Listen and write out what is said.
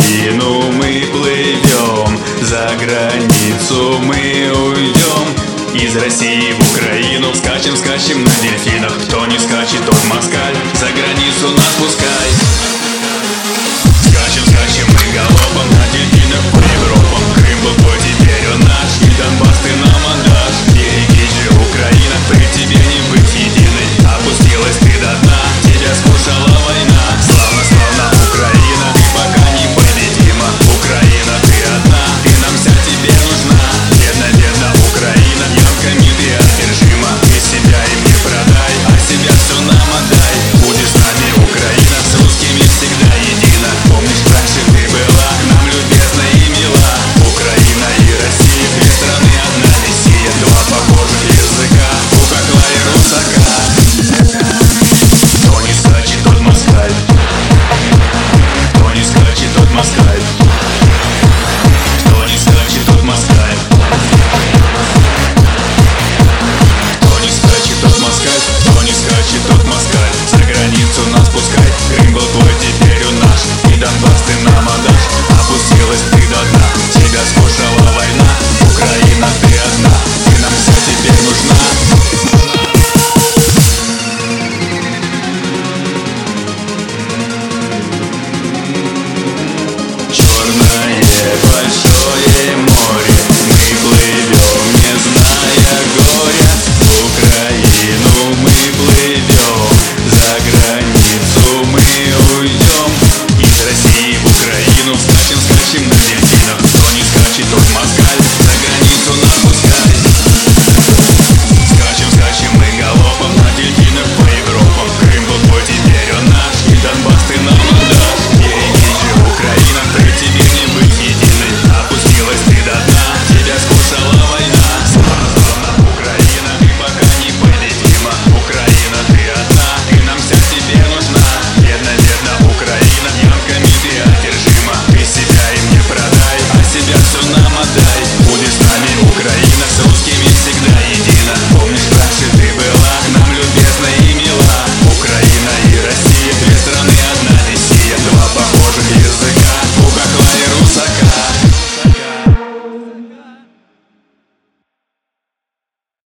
Украину мы плывем, за границу мы уйдем. Из России в Украину скачем, скачем на дельфинах. Кто не скачет, тот москаль, за границу нас пускай. Скачем, скачем мы галопом на дельфинах по Европам. Крым был твой, теперь он наш, и Донбасс ты нам отдашь. Берегись же, Украина, при тебе не быть единой. Опустилась ты до дна, тебя скушала война. Славно, славно, Украина, ты пока непобедима. Украина, ты одна, ты нам вся теперь нужна. Бедна, бедна Украина, ямками ты одержима. Ты себя им не продай, а себя все нам отдай. Будешь с нами, Украина, с русскими всегда едина. Помнишь, раньше ты была к нам любезна и мила. Украина и Россия, две страны, одна Мессия. Два похожих языка, у хохла и русака. Кто не скачет, тот москаль. Кто не скачет, тот москаль. Кто не скачет, тот москаль. Кто не скачет, тот москаль. Кто не скачет, тот москаль. За границу нас пускай. Крым был твой, теперь он наш, и Донбасс ты нам отдашь. Опустилась ты до дна, тебя скушала война. Украина, ты одна, ты нам вся теперь нужна. Черное большое море, мы плывем, не зная горя. В Украину мы плывем.